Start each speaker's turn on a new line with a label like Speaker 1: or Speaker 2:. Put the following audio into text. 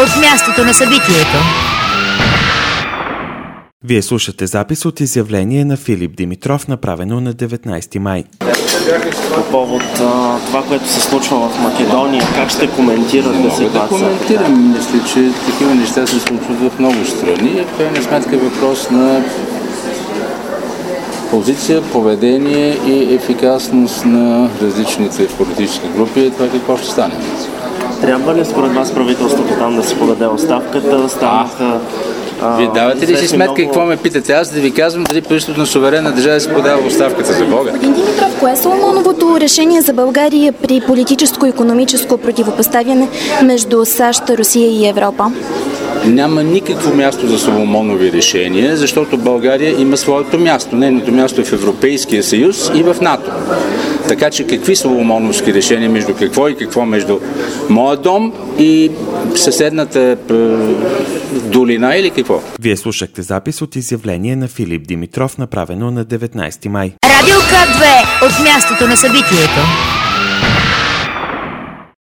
Speaker 1: от мястото на събитието.
Speaker 2: Вие слушате запис от изявление на Филип Димитров, направено на 19 май.
Speaker 3: По повод това, което се случва в Македония, как ще коментирате ситуацията?
Speaker 4: Да коментирам. Мисля, че такива неща се случват в много страни. В крайна сметка е въпрос на позиция, поведение и ефикасност на различните политически групи. Това какво ще стане?
Speaker 3: Трябва ли според вас правителството там да си подаде оставката?
Speaker 4: Вие давате ли си сметка какво ме питате? Аз да ви казвам дали правителството на суверенна държава си подава оставката за Бога.
Speaker 5: Господин Димитров, кое е Соломоновото решение за България при политическо-икономическо противопоставяне между САЩ, Русия и Европа?
Speaker 4: Няма никакво място за Соломонови решения, защото България има своето място. Нейното място е в Европейския съюз и в НАТО. Така че какви соломоновски решения между какво и какво между моя дом и съседната долина или какво?
Speaker 2: Вие слушахте запис от изявление на Филип Димитров, направено на 19 май.
Speaker 1: Радио К2 от мястото на събитието.